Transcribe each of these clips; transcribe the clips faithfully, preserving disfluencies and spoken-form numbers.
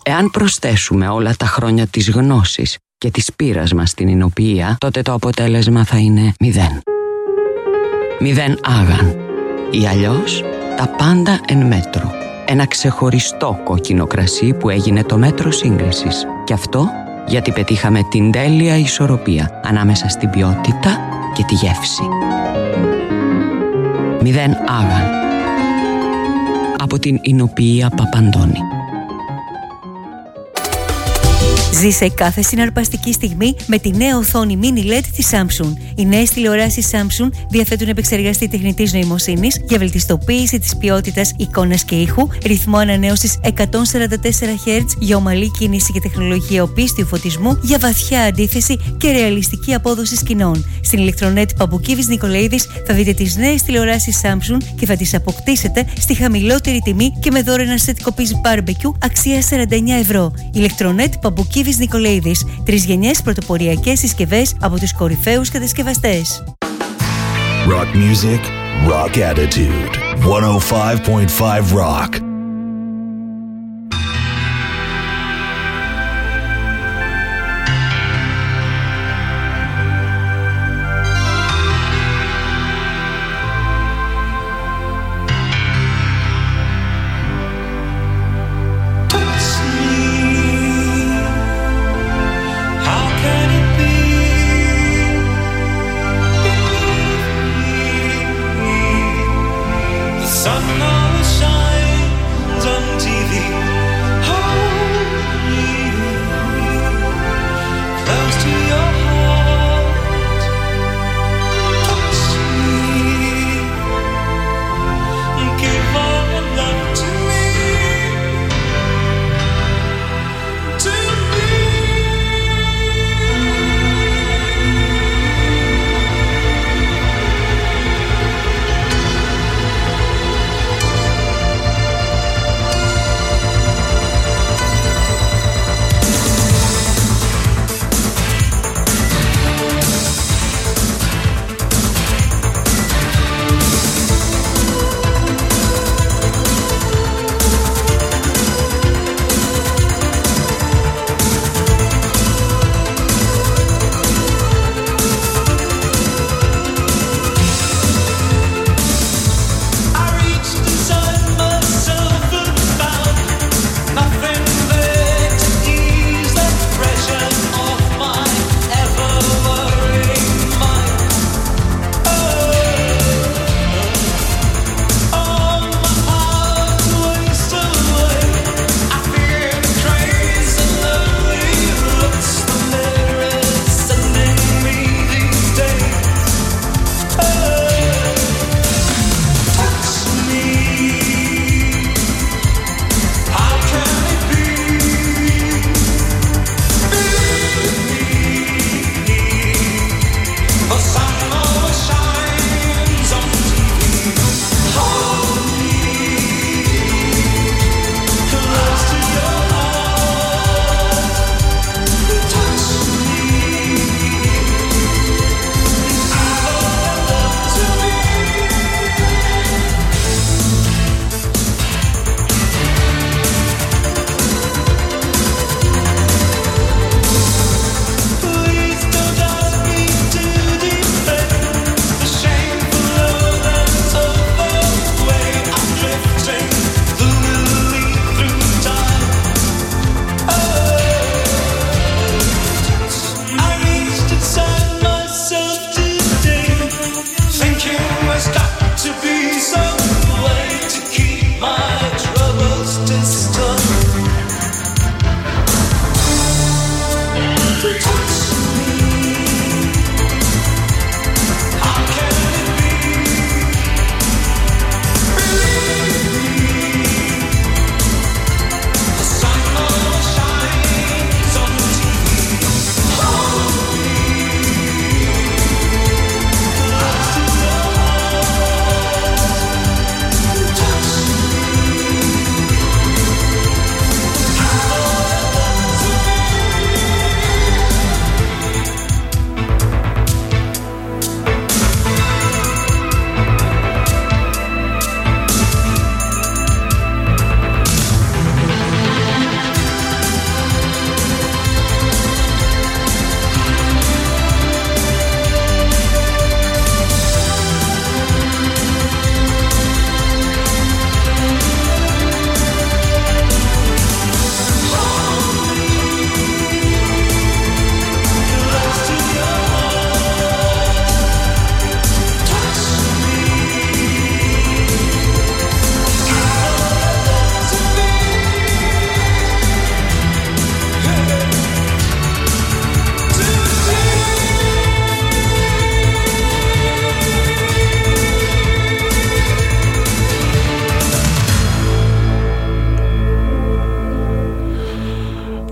Εάν προσθέσουμε όλα τα χρόνια της γνώσης και της πείρας μας στην εινοποιία, τότε το αποτέλεσμα θα είναι μηδέν. Μηδέν άγαν. Ή αλλιώς τα πάντα εν μέτρο. Ένα ξεχωριστό κόκκινο κρασί που έγινε το μέτρο σύγκρισης. Και αυτό γιατί πετύχαμε την τέλεια ισορροπία ανάμεσα στην ποιότητα και τη γεύση. Μηδέν άγαν. Από την εινοποιία Παπαντώνη. Ζήσε κάθε συναρπαστική στιγμή με τη νέα οθόνη Mini ελ ι ντι της Samsung. Οι νέες τηλεοράσεις Samsung διαθέτουν επεξεργαστή τεχνητής νοημοσύνης για βελτιστοποίηση της ποιότητας εικόνας και ήχου, ρυθμό ανανέωσης εκατόν σαράντα τέσσερα χερτζ για ομαλή κίνηση και τεχνολογία οπίστιου φωτισμού για βαθιά αντίθεση και ρεαλιστική απόδοση σκηνών. Στην ηλεκτρονέτ Παμπουκίβης Νικολαίδης θα δείτε τις νέες τηλεοράσεις Samsung και θα τις αποκτήσετε στη χαμηλότερη τιμή και με δώρο ένα σετ κοπής barbecue αξίας σαράντα εννέα ευρώ. Ηλεκτρονέτ Παμπουκίβης Νικολαίδης. Τρεις γενιές πρωτοποριακές συσκευές από τους κορυφαίους κατασκευαστές. Rock music, rock attitude. εκατόν πέντε κόμμα πέντε Rock.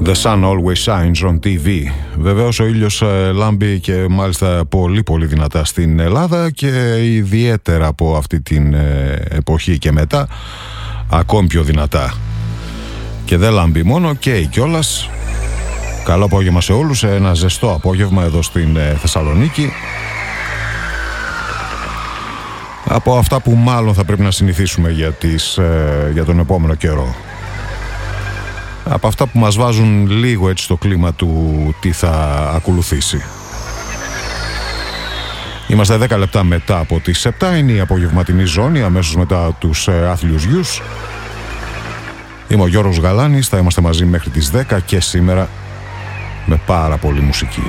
The sun always shines on τι βι. Βεβαίως ο ήλιος ε, λάμπει και μάλιστα πολύ πολύ δυνατά στην Ελλάδα και ιδιαίτερα από αυτή την ε, εποχή και μετά ακόμη πιο δυνατά. Και δεν λάμπει μόνο, καίει κιόλας. Καλό απόγευμα σε όλους, ένα ζεστό απόγευμα εδώ στην ε, Θεσσαλονίκη. Από αυτά που μάλλον θα πρέπει να συνηθίσουμε για, τις, ε, για τον επόμενο καιρό. Από αυτά που μας βάζουν λίγο έτσι στο κλίμα του τι θα ακολουθήσει. Είμαστε δέκα λεπτά μετά από τις επτά, είναι η απογευματινή ζώνη, αμέσως μετά τους ε, άθλιους γιους. Είμαι ο Γιώργος Γαλάνης, θα είμαστε μαζί μέχρι τις δέκα και σήμερα με πάρα πολύ μουσική.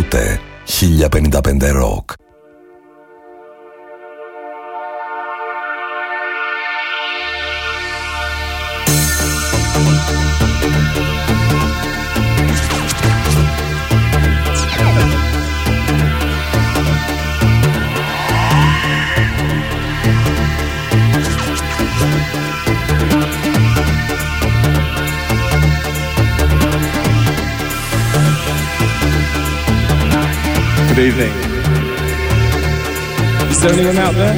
Ακούτε χίλια πενήντα πέντε Rock. Good evening. Is there anyone out there?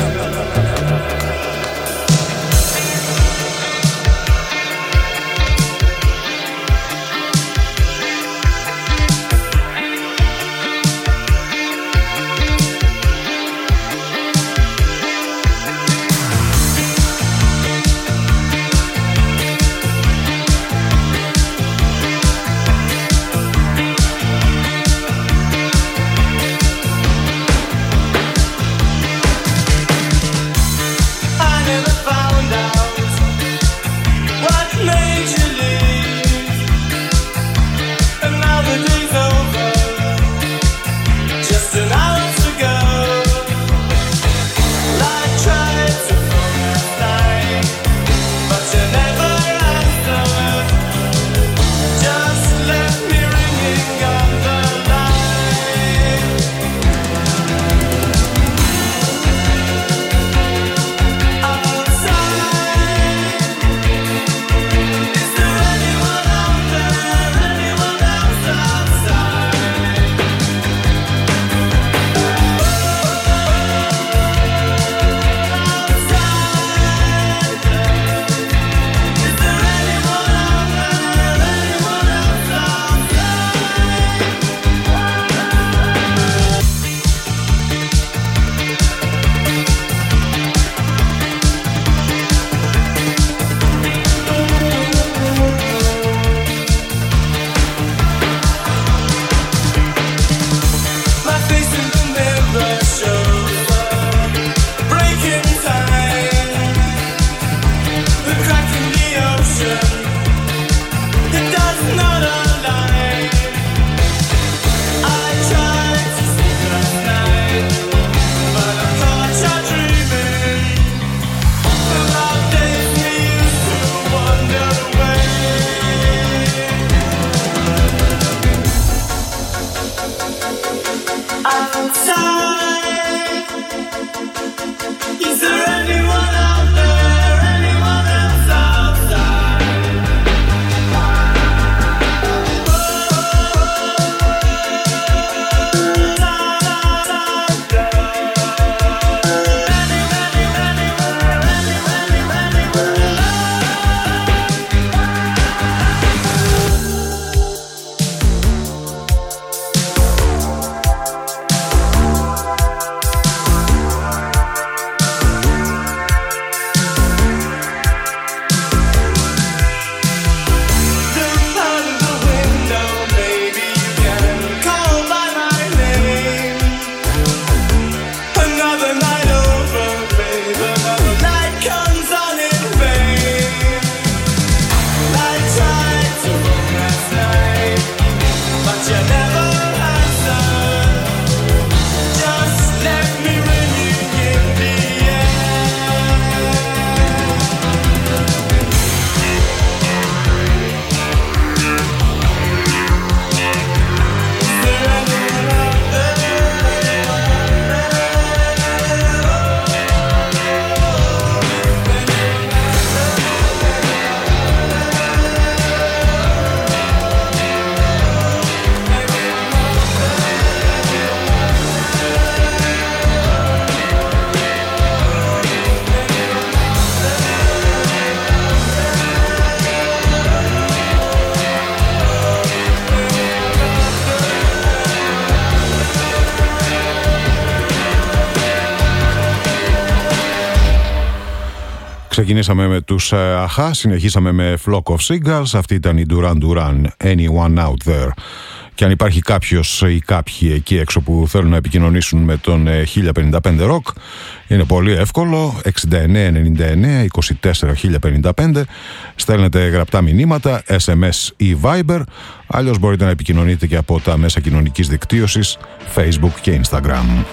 Ξεκινήσαμε με τους Αχά, συνεχίσαμε με Flock of Seagulls, αυτή ήταν η Duran Duran, Anyone Out There. Και αν υπάρχει κάποιος ή κάποιοι εκεί έξω που θέλουν να επικοινωνήσουν με τον χίλια πενήντα πέντε Rock, είναι πολύ εύκολο. Εξήντα εννέα ενενήντα εννέα είκοσι τέσσερα χίλια πενήντα πέντε. Στέλνετε γραπτά μηνύματα, ες εμ ες ή Viber. Αλλιώς μπορείτε να επικοινωνείτε και από τα μέσα κοινωνικής δικτύωσης Facebook και Instagram.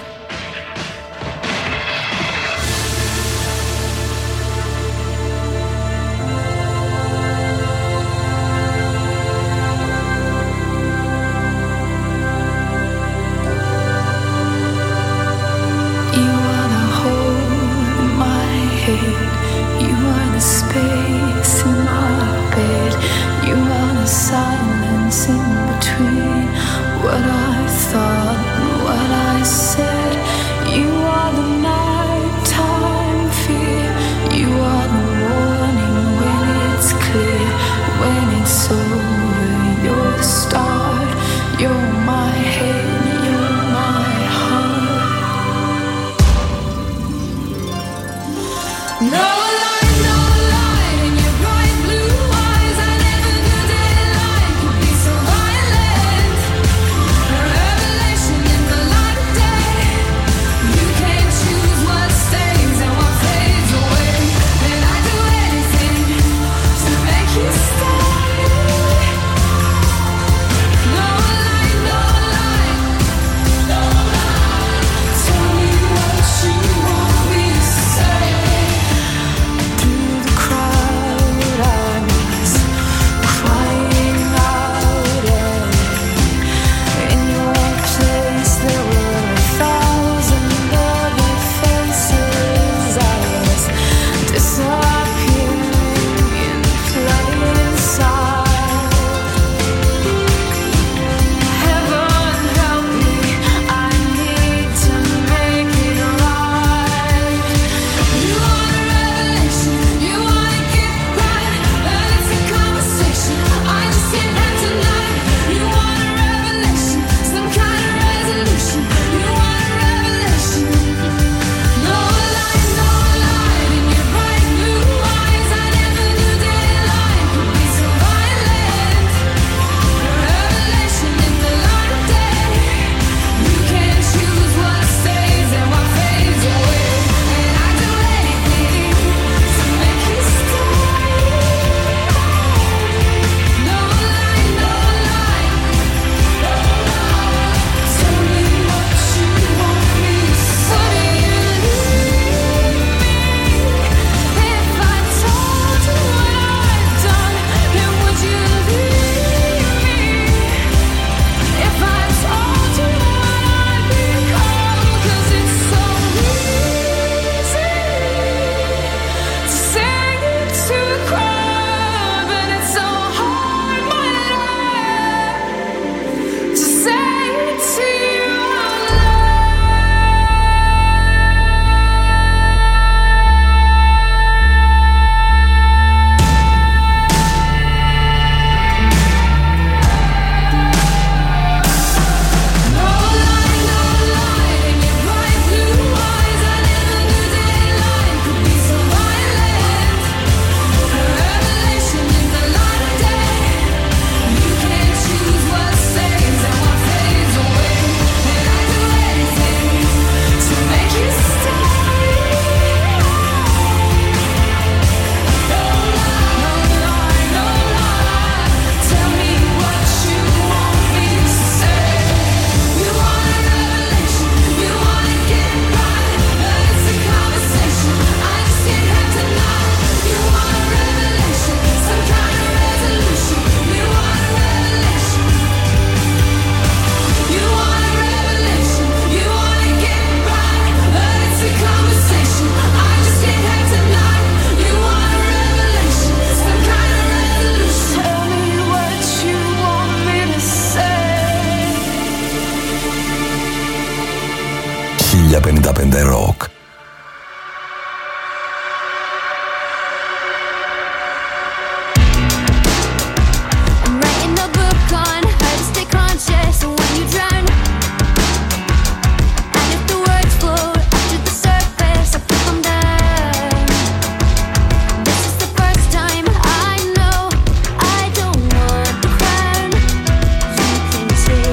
χίλια πενήντα πέντε Rock. Take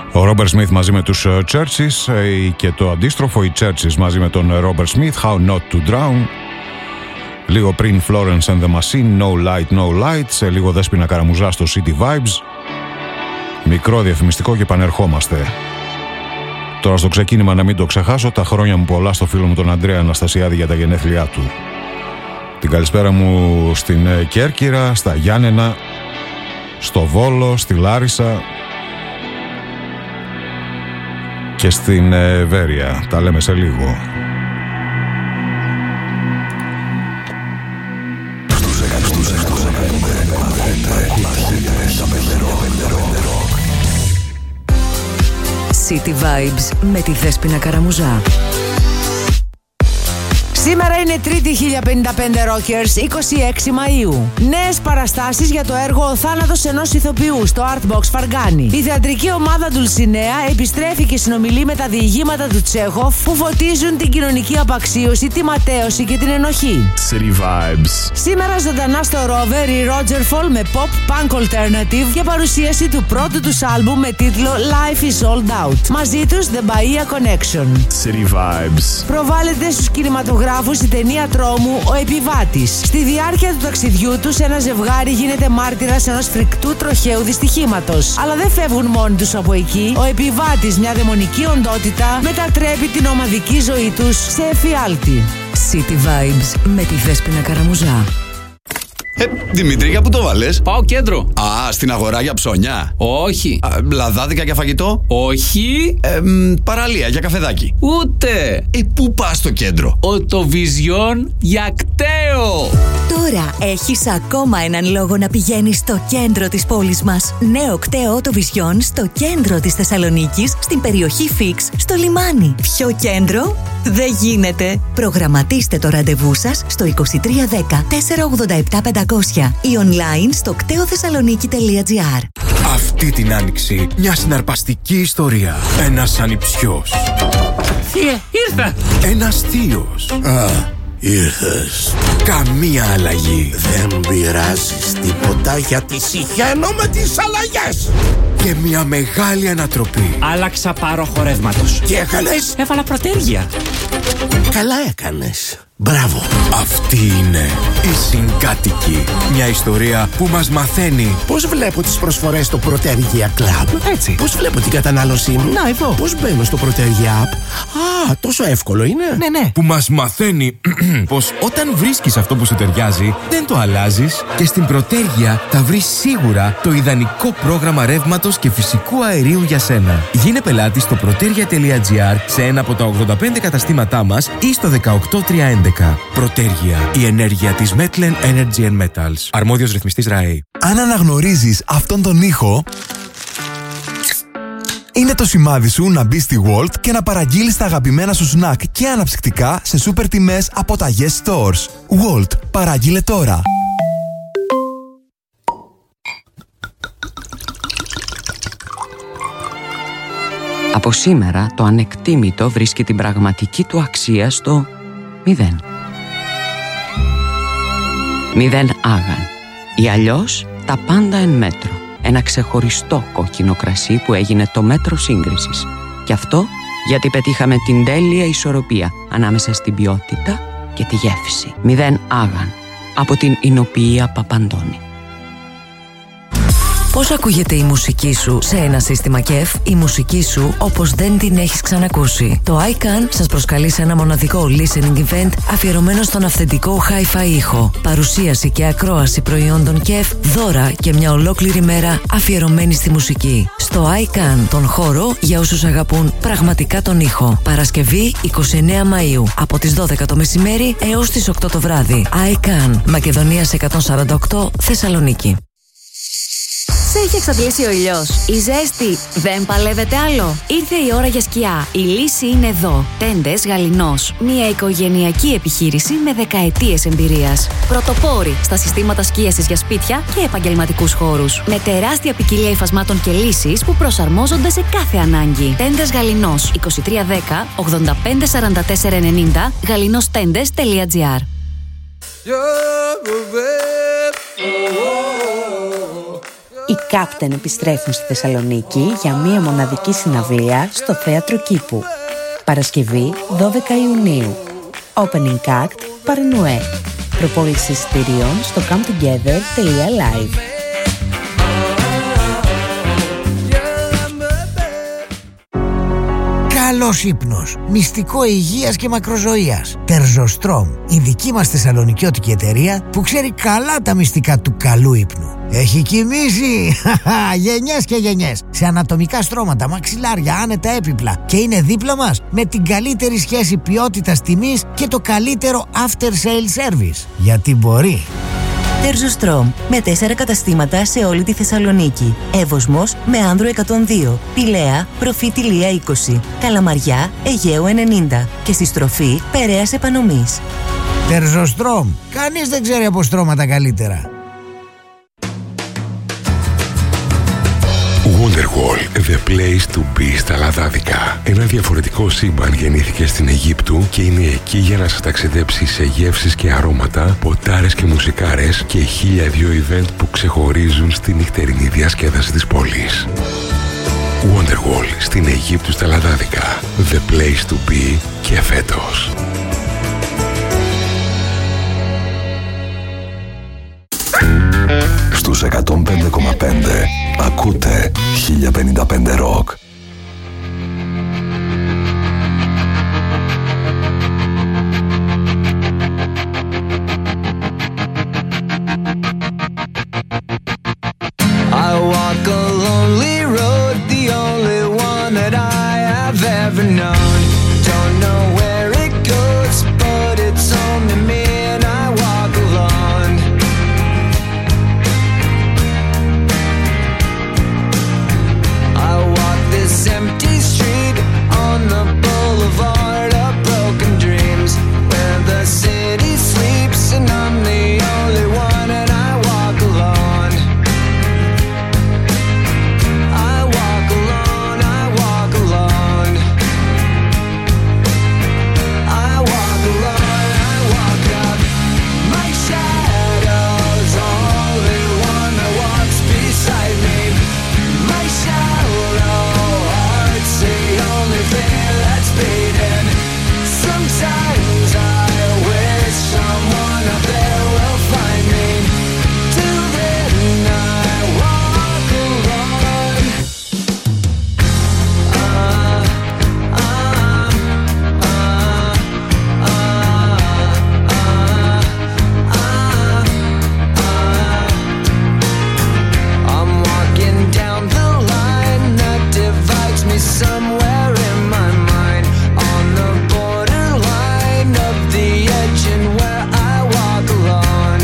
Ο Ρόμπερ Σμιθ μαζί με τους Churches και το αντίστροφο, οι Churches μαζί με τον Ρόμπερ Σμιθ, How Not To Drown. Λίγο πριν Florence and the Machine, No Light, No Light. Σε λίγο Δέσποινα Καραμουζά στο City Vibes. Μικρό διαφημιστικό και επανερχόμαστε. Τώρα στο ξεκίνημα, να μην το ξεχάσω, τα χρόνια μου πολλά στο φίλο μου τον Αντρέα Αναστασιάδη για τα γενέθλιά του. Την καλησπέρα μου στην Κέρκυρα, στα Γιάννενα, στο Βόλο, στη Λάρισα και στην Βέρεια. Τα λέμε σε λίγο. City Vibes με τη Δέσποινα Καραμουζά. Σήμερα είναι Τρίτη χίλια πενήντα πέντε Rockers, είκοσι έξι Μαΐου. Νέες παραστάσεις για το έργο «Ο θάνατος ενός ηθοποιού» στο Artbox Φαργκάνη. Η θεατρική ομάδα Ντουλσινέα επιστρέφει και συνομιλεί με τα διηγήματα του Τσέχοφ που φωτίζουν την κοινωνική απαξίωση, τη ματέωση και την ενοχή. City Vibes. Σήμερα ζωντανά στο Rover η Roger Fall με pop punk alternative και παρουσίαση του πρώτου τους άλμπουμ με τίτλο Life is Sold Out. Μαζί τους The Bahia Connection. City Vibes. Προβάλλεται στους κινηματογράφους η ταινία τρόμου «Ο Επιβάτης». Στη διάρκεια του ταξιδιού τους, ένα ζευγάρι γίνεται μάρτυρας ενός φρικτού τροχαίου δυστυχήματος. Αλλά δεν φεύγουν μόνοι τους από εκεί. Ο επιβάτης, μια δαιμονική οντότητα, μετατρέπει την ομαδική ζωή τους σε εφιάλτη. City Vibes με τη Δέσποινα Καραμουζά. Ε, Δημήτρη, για πού το βάλες? Πάω κέντρο. Α, στην αγορά για ψώνια. Όχι. Α, λαδάδικα για φαγητό. Όχι. Ε, μ, παραλία για καφεδάκι. Ούτε. Ε, πού πας στο κέντρο? Οτοβιζιόν για κταίο. Τώρα έχεις ακόμα έναν λόγο να πηγαίνεις στο κέντρο της πόλης μας. Νέο κταίο Οτοβιζιόν στο κέντρο της Θεσσαλονίκης, στην περιοχή Φίξ, στο λιμάνι. Ποιο κέντρο? Δεν γίνεται. Προγραμματίστε το ραντεβού σας στο είκοσι τρία δέκα τετρακόσια ογδόντα επτά πεντακόσια ή online στο κτέοθεσσαλονίκη τελεία τζι άρ. Αυτή την άνοιξη μια συναρπαστική ιστορία. Ένας ανιψιός. Θείε, ήρθα. Ένας θείος. Α, ήρθες. Καμία αλλαγή. Δεν πειράζεις τίποτα γιατί συχαίνω με τις αλλαγές. Και μια μεγάλη ανατροπή. Άλλαξα πάροχο ρεύματος. Τι έκανες? Έβαλα πρωτέργεια. Καλά έκανες. Μπράβο. Αυτή είναι η Συγκάτοικη. Μια ιστορία που μας μαθαίνει Πώς βλέπω τις προσφορές στο Protergia Club. Έτσι. Πώς βλέπω την κατανάλωσή μου. Να, εδώ. Πώς μπαίνω στο Protergia App. Α, τόσο εύκολο είναι. Ναι, ναι. Που μας μαθαίνει πως όταν βρίσκεις αυτό που σου ταιριάζει, δεν το αλλάζεις και στην Protergia θα βρεις σίγουρα το ιδανικό πρόγραμμα ρεύματος και φυσικού αερίου για σένα. Γίνε πελάτη στο protergia τελεία τζι άρ σε ένα από τα ογδόντα πέντε καταστήματά μας ή στο δεκαοκτώ τριακόσια έντεκα. Protergia, η ενέργεια της Metlen Energy and Metals. Αρμόδιος ρυθμιστής ΡΑΕ. Αν αναγνωρίζεις αυτόν τον ήχο, είναι το σημάδι σου να μπεις στη Walt και να παραγγείλεις τα αγαπημένα σου σνακ και αναψυκτικά σε σούπερ τιμές από τα Yes Stores. Walt, παραγγείλε τώρα. Από σήμερα το ανεκτήμητο βρίσκει την πραγματική του αξία στο μηδέν. Μηδέν άγαν. Ή αλλιώς τα πάντα εν μέτρο. Ένα ξεχωριστό κόκκινο κρασί που έγινε το μέτρο σύγκρισης. Και αυτό γιατί πετύχαμε την τέλεια ισορροπία ανάμεσα στην ποιότητα και τη γεύση. Μηδέν άγαν. Από την Ινοποιία Παπαντώνη. Πώς ακούγεται η μουσική σου σε ένα σύστημα κεφ? Η μουσική σου όπως δεν την έχεις ξανακούσει. Το iCan σας προσκαλεί σε ένα μοναδικό listening event αφιερωμένο στον αυθεντικό hi-fi ήχο. Παρουσίαση και ακρόαση προϊόντων κεφ, δώρα και μια ολόκληρη μέρα αφιερωμένη στη μουσική. Στο iCan, τον χώρο για όσους αγαπούν πραγματικά τον ήχο. Παρασκευή εικοστή ενάτη Μαΐου από τις δώδεκα το μεσημέρι έως τις οκτώ το βράδυ. iCan, Μακεδονίας εκατόν σαράντα οκτώ, Θεσσαλονίκη. Σε έχει εξαντλήσει ο ήλιος. Η ζέστη δεν παλεύεται άλλο. Ήρθε η ώρα για σκιά. Η λύση είναι εδώ. Τέντες Γαληνός. Μια οικογενειακή επιχείρηση με δεκαετίες εμπειρίας. Πρωτοπόροι στα συστήματα σκίασης για σπίτια και επαγγελματικούς χώρους. Με τεράστια ποικιλία υφασμάτων και λύσεις που προσαρμόζονται σε κάθε ανάγκη. Τέντες Γαληνός. είκοσι τρία δέκα ογδόντα πέντε σαράντα τέσσερα ενενήντα γαλινόστέντες τελεία τζι άρ. Οι Captain επιστρέφουν στη Θεσσαλονίκη για μία μοναδική συναυλία στο Θέατρο Κήπου. Παρασκευή δώδεκα Ιουνίου. Opening Act Παρνουέ. Προπόληση εισιτηρίων στο come together τελεία live. Καλός ύπνος, μυστικό υγείας και μακροζωίας. Τερζοστρόμ, η δική μας θεσσαλονικιώτικη εταιρεία που ξέρει καλά τα μυστικά του καλού ύπνου. Έχει κοιμήσει γενιές και γενιές σε ανατομικά στρώματα, μαξιλάρια, άνετα έπιπλα και είναι δίπλα μας με την καλύτερη σχέση ποιότητας τιμής και το καλύτερο after sale service. Γιατί μπορεί. Τερζοστρόμ, με τέσσερα καταστήματα σε όλη τη Θεσσαλονίκη. Εύωσμος με Άνδρο εκατόν δύο, Πηλαία, Προφήτη Λία είκοσι, Καλαμαριά, Αιγαίου ενενήντα και στη στροφή Περαίας Επανομής. Τερζοστρόμ, κανείς δεν ξέρει από στρώματα καλύτερα. Wonderwall, the place to be στα Λαδάδικα. Ένα διαφορετικό σύμπαν γεννήθηκε στην Αιγύπτου και είναι εκεί για να σας ταξιδέψει σε γεύσεις και αρώματα, ποτάρες και μουσικάρες και χίλια δύο event που ξεχωρίζουν στη νυχτερινή διασκέδαση της πόλης. Wonderwall στην Αιγύπτου στα Λαδάδικα. The place to be και φέτος. Στους εκατόν πέντε κόμμα πέντε ακούτε χίλια πενήντα πέντε Rock. I walk a lonely road, the only one that I have ever known. Don't know where it goes, but it's only me and I walk alone. I walk this empty street on the boulevard of broken dreams, where the city sleeps and I'm the only one and I walk alone. I walk alone, I walk alone. I walk alone, I walk up. My shadow's only one that walks beside me. My shallow heart's the only thing that's beating. Sometimes I wish someone up there will find me. Till then I walk alone. Uh, uh, uh, uh, uh, I'm walking down the line that divides me somewhere in my mind, on the borderline of the edge and where I walk alone.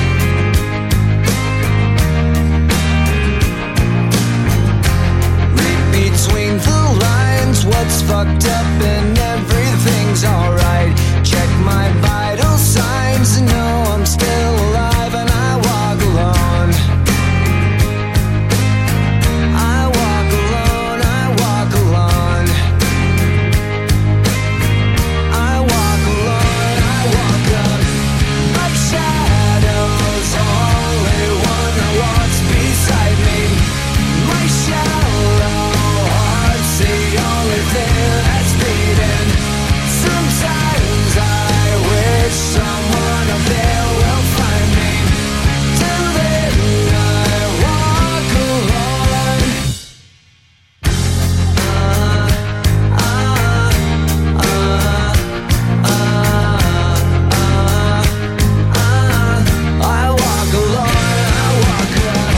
Read between the lines what's fucked up and everything's alright. Check my vital signs and know I'm still alive and I walk alone. I walk alone, I walk alone. I walk alone, I walk up. My shadow's only one that walks beside me. My shallow heart's the only thing that's beating. Sometimes I wish someone up there will find me. Till then I walk alone. Uh, uh, uh, uh, uh, I walk alone, I walk alone.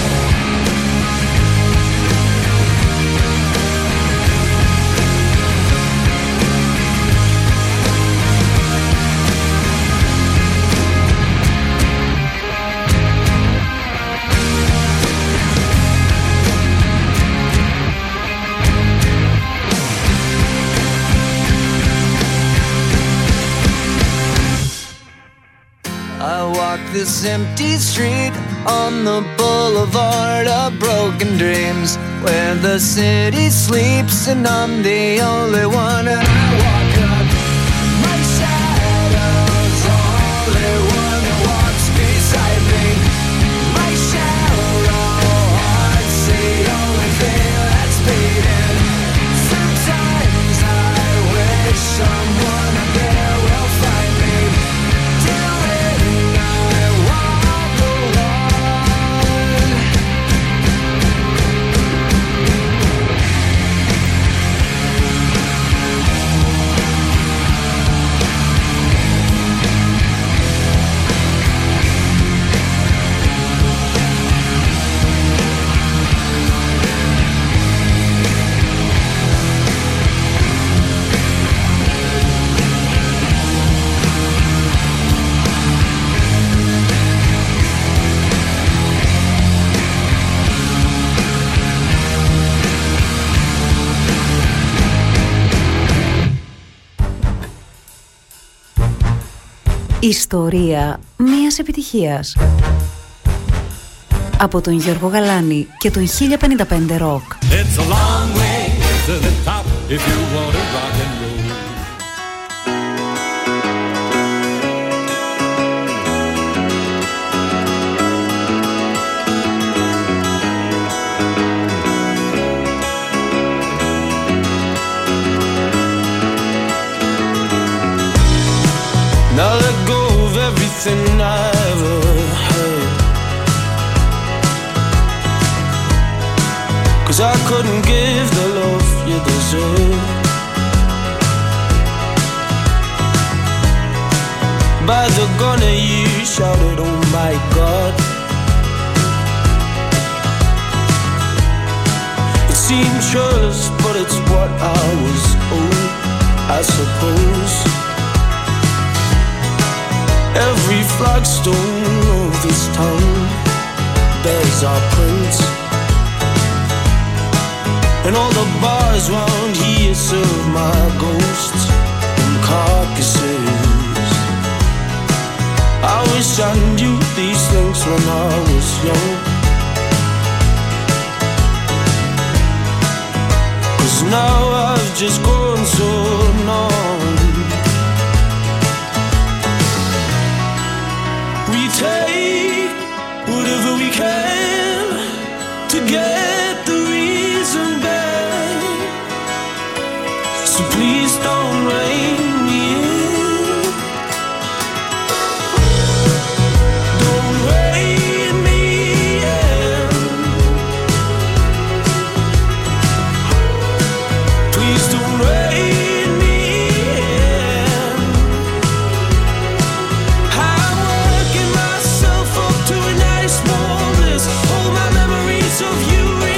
I walk this empty street on the boulevard of broken dreams, where the city sleeps and I'm the only one and I walk up. My shadow's only one that walks beside me. My shallow heart Ιστορία μιας επιτυχίας. Από τον Γιώργο Γαλάνη και τον χίλια πενήντα πέντε Rock. It's a long way to the top if you want to rock and roll. Now let go of everything I ever heard, 'cause I couldn't give the love you deserve. By the gun you shouted, oh my God. It seemed churlish, but it's what I was owed, I suppose. Every flagstone of this town bears our prints, and all the bars round here serve my ghosts and carcasses. I wish I knew these things when I was young, 'cause now I've just grown so numb. We take whatever we can to get the reason back, so please don't rein me in. Don't rein me in. Please don't rein me in. I'm working myself up to a nice warm bliss. All my memories of you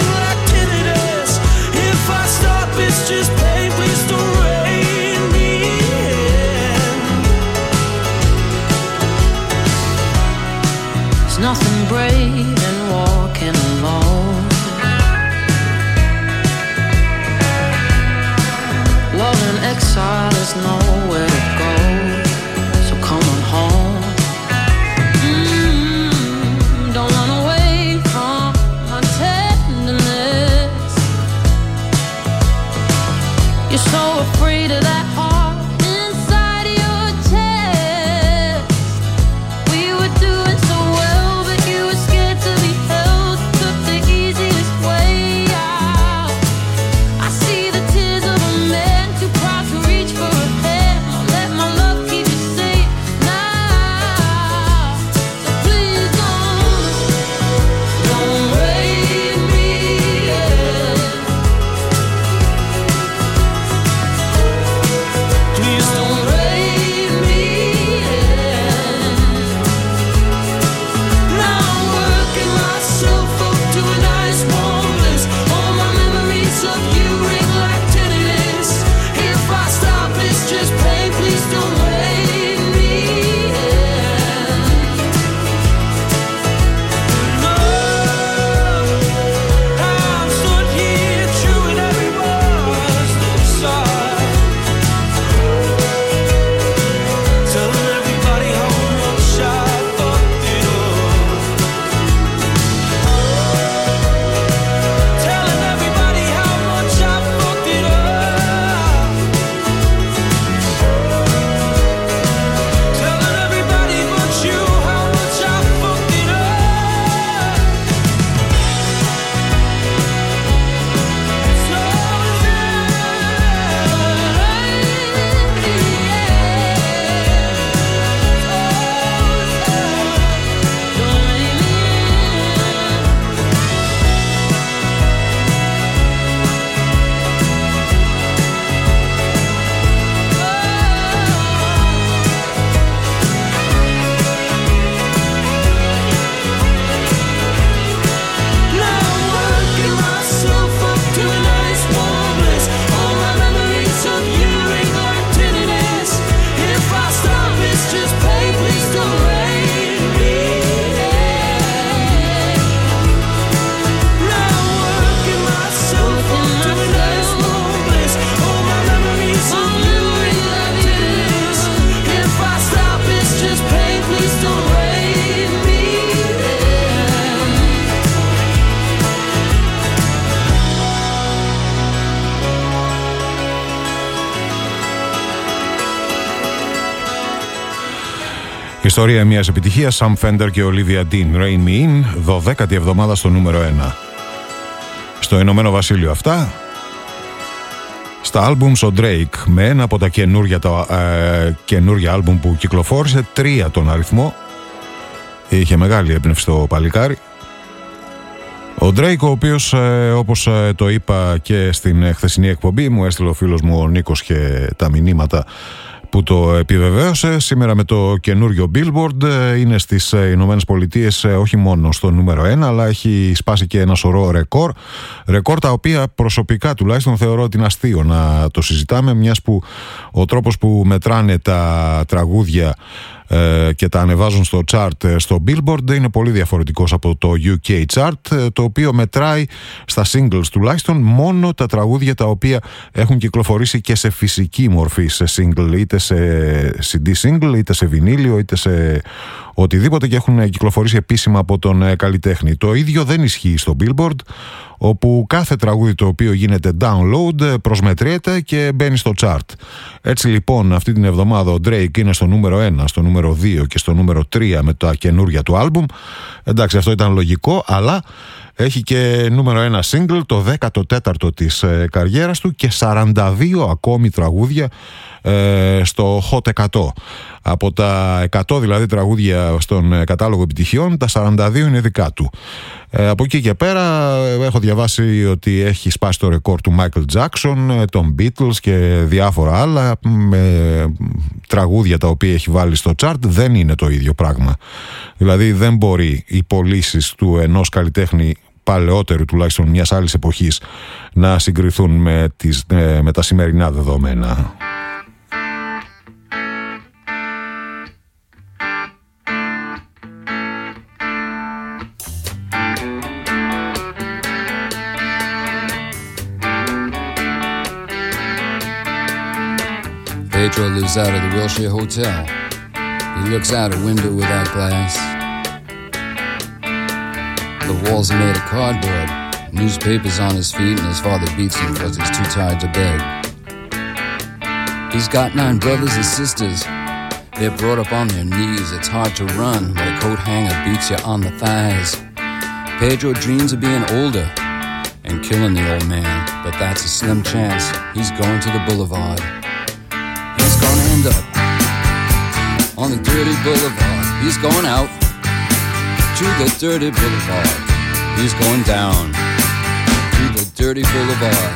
Ιστορία μιας επιτυχίας, Sam Fender και Olivia Dean, Rain Me In, δωδέκατη εβδομάδα στο νούμερο ένα. Στο Ηνωμένο Βασίλειο αυτά. Στα άλμπουμς ο Drake με ένα από τα καινούργια, τα, ε, καινούργια άλμπουμ που κυκλοφόρησε, τρία τον αριθμό. Είχε μεγάλη έμπνευση στο παλικάρι. Ο Drake, ο οποίος ε, όπως ε, το είπα και στην χθεσινή εκπομπή, μου έστειλε ο φίλος μου ο Νίκος και τα μηνύματα που το επιβεβαίωσε, σήμερα με το καινούριο Billboard είναι στις Ηνωμένες Πολιτείες όχι μόνο στο νούμερο ένα, αλλά έχει σπάσει και ένα σωρό ρεκόρ. Ρεκόρ τα οποία προσωπικά τουλάχιστον θεωρώ ότι είναι αστείο να το συζητάμε, μιας που ο τρόπος που μετράνε τα τραγούδια και τα ανεβάζουν στο chart στο Billboard είναι πολύ διαφορετικός από το γιου κέι chart, το οποίο μετράει στα singles τουλάχιστον μόνο τα τραγούδια τα οποία έχουν κυκλοφορήσει και σε φυσική μορφή, σε single, είτε σε σι ντι single, είτε σε βινίλιο, είτε σε οτιδήποτε, και έχουν κυκλοφορήσει επίσημα από τον καλλιτέχνη. Το ίδιο δεν ισχύει στο Billboard, όπου κάθε τραγούδι το οποίο γίνεται download προσμετριέται και μπαίνει στο chart. Έτσι λοιπόν αυτή την εβδομάδα ο Drake είναι στο νούμερο ένα, στο νούμερο δύο και στο νούμερο τρία με τα καινούργια του άλμπουμ. Εντάξει, αυτό ήταν λογικό, αλλά έχει και νούμερο ένα single, το δέκατο τέταρτο της ε, καριέρας του, και σαράντα δύο ακόμη τραγούδια ε, στο Hot εκατό. Από τα εκατό δηλαδή τραγούδια στον ε, κατάλογο επιτυχιών, τα σαράντα δύο είναι δικά του. Ε, από εκεί και πέρα ε, έχω διαβάσει ότι έχει σπάσει το ρεκόρ του Michael Jackson, ε, των Beatles και διάφορα άλλα με ε, τραγούδια τα οποία έχει βάλει στο chart. Δεν είναι το ίδιο πράγμα. Δηλαδή δεν μπορεί οι πωλήσεις του ενός καλλιτέχνη παλαιότερου, τουλάχιστον μιας άλλης εποχής, να συγκριθούν με, τις, με τα σημερινά δεδομένα. Pedro lives out of the Wilshire Hotel. He looks out a window without glass. The walls are made of cardboard. Newspapers on his feet, and his father beats him because he's too tired to beg. He's got nine brothers and sisters. They're brought up on their knees. It's hard to run when a coat hanger beats you on the thighs. Pedro dreams of being older and killing the old man, but that's a slim chance. He's going to the boulevard. He's gonna end up on the dirty boulevard. He's going out to the dirty boulevard. He's going down to the dirty boulevard.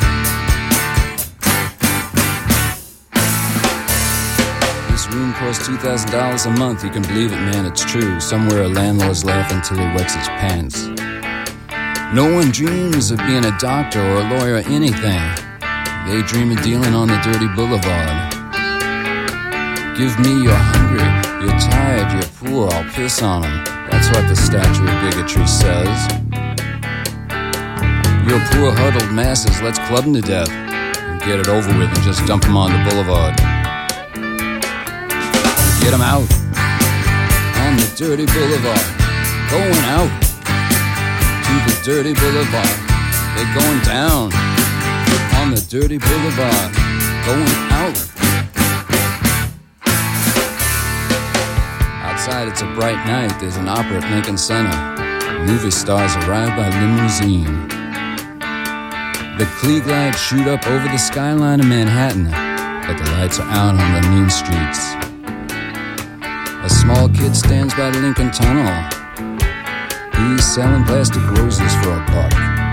This room costs two thousand dollars a month. You can believe it, man, it's true. Somewhere a landlord's laughing till he wets his pants. No one dreams of being a doctor or a lawyer or anything. They dream of dealing on the dirty boulevard. Give me you're hungry, you're tired, you're poor, I'll piss on them. That's what the statue of bigotry says. Your poor huddled masses, let's club them to death and get it over with and just dump them on the boulevard. Get them out on the dirty boulevard. Going out to the dirty boulevard. They're going down on the dirty boulevard. Going out. Outside it's a bright night. There's an opera at Lincoln Center. Movie stars arrive by limousine. The Klieg lights shoot up over the skyline of Manhattan, but the lights are out on the mean streets. A small kid stands by the Lincoln Tunnel. He's selling plastic roses for a buck.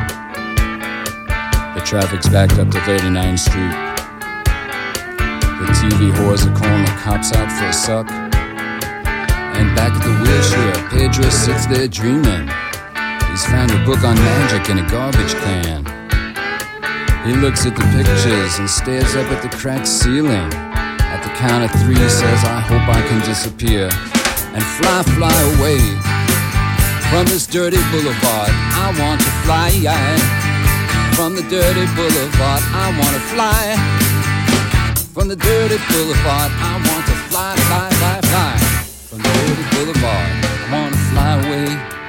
The traffic's backed up to thirty-ninth Street. The T V whores are calling the cops out for a suck. And back at the Wilshire, Pedro sits there dreaming. He's found a book on magic in a garbage can. He looks at the pictures and stares up at the cracked ceiling. At the count of three he says, I hope I can disappear and fly, fly away from this dirty boulevard. I want to fly from the dirty boulevard. I want to fly from the dirty boulevard. I want to fly, fly, fly, fly from the dirty boulevard. I want to fly away.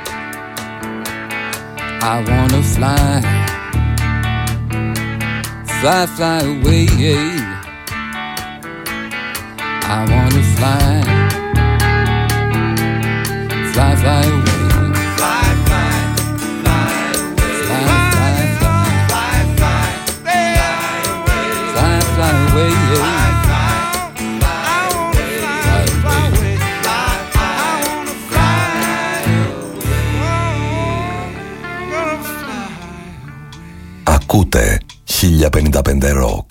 I want to fly. Fly, fly away. I want to fly. fly away. Fly, fly, fly away. Fly, fly, fly, fly, fly, fly away. Fly, fly away, yeah. Fly, fly, fly away. Fly away. Fly, I wanna fly away. Ακούτε χίλια πενήντα πέντε Rock.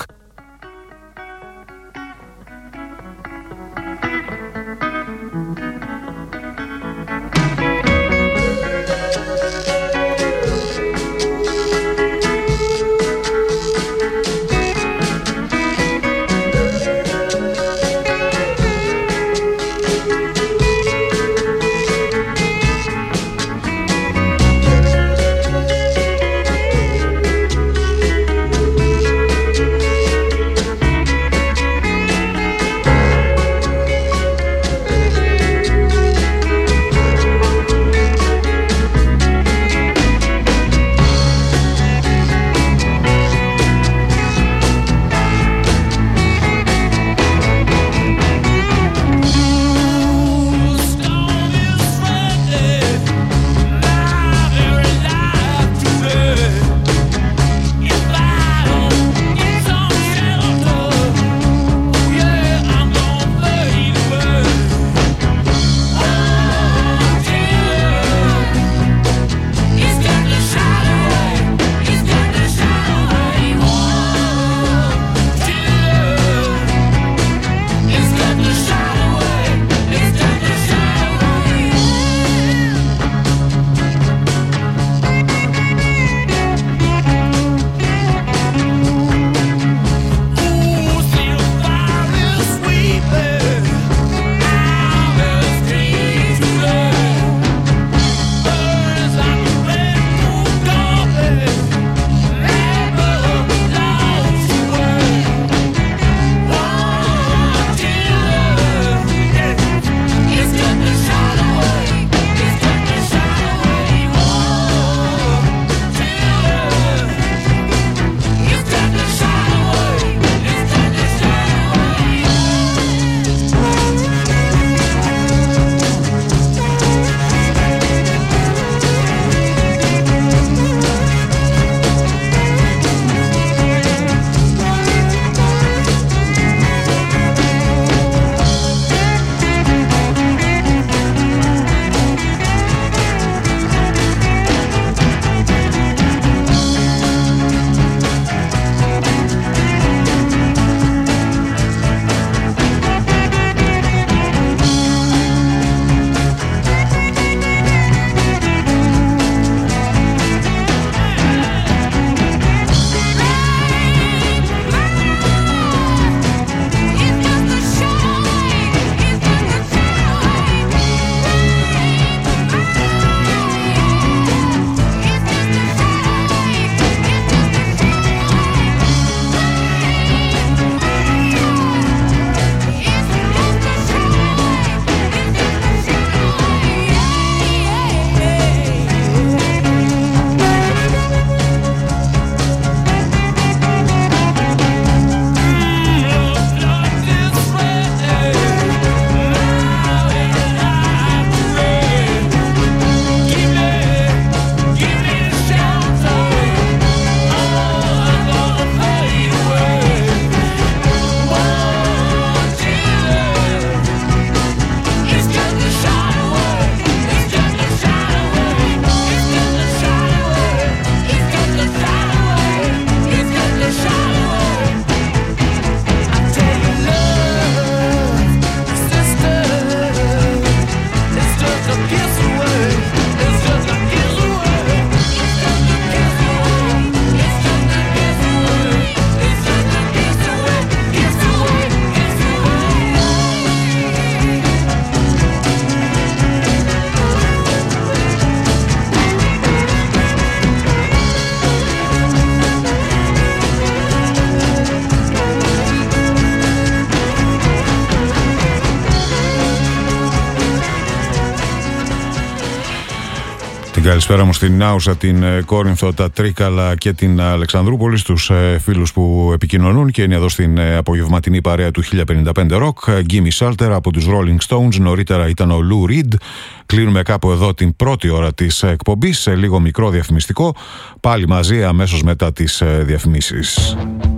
καλησπέρα μου στην Άουσα, την Κόρινθο, τα Τρίκαλα και την Αλεξανδρούπολη, στους φίλους που επικοινωνούν και είναι εδώ στην απογευματινή παρέα του χίλια πενήντα πέντε Rock. Gimme Shelter από τους Rolling Stones, νωρίτερα ήταν ο Lou Reed. Κλείνουμε κάπου εδώ την πρώτη ώρα της εκπομπής, σε λίγο μικρό διαφημιστικό, πάλι μαζί αμέσως μετά τις διαφημίσεις.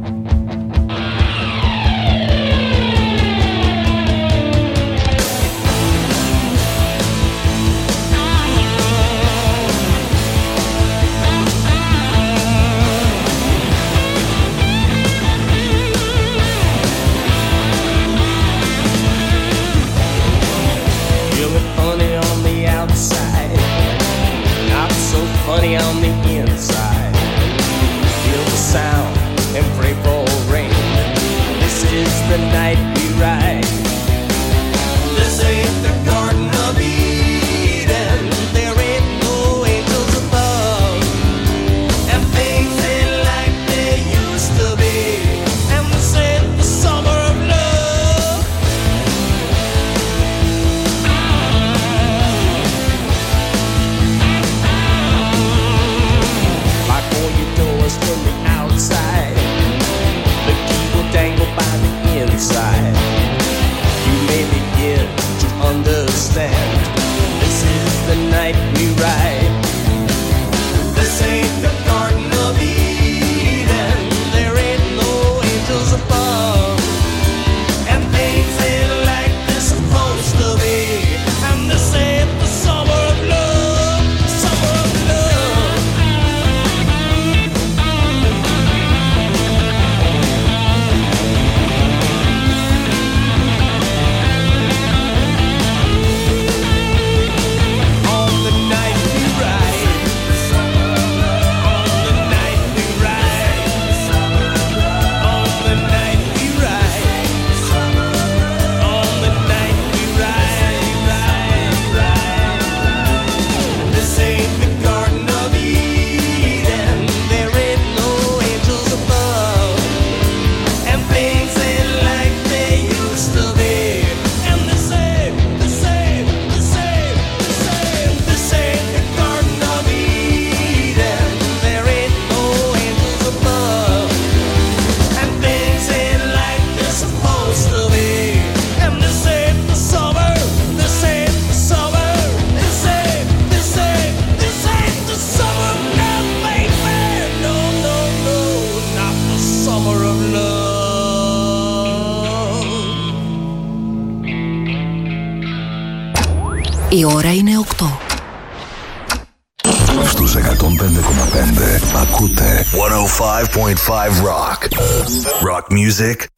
On the inside, feel the sound and pray for rain. This is the night we ride. This ain't the Garden of Eden. There ain't no angels above, and things ain't like they used to be. And this ain't the summer of love. From the outside, the key will dangle by the inside. You may begin to understand. This is the night we ride. This ain't the Garden of Eden. There ain't no angels above, and things ain't like they're supposed to be. And this ain't the summer of love, summer of love. Η ώρα είναι οκτώ. Στους εκατόν πέντε κόμμα πέντε ακούτε εκατόν πέντε κόμμα πέντε Rock. Rock music,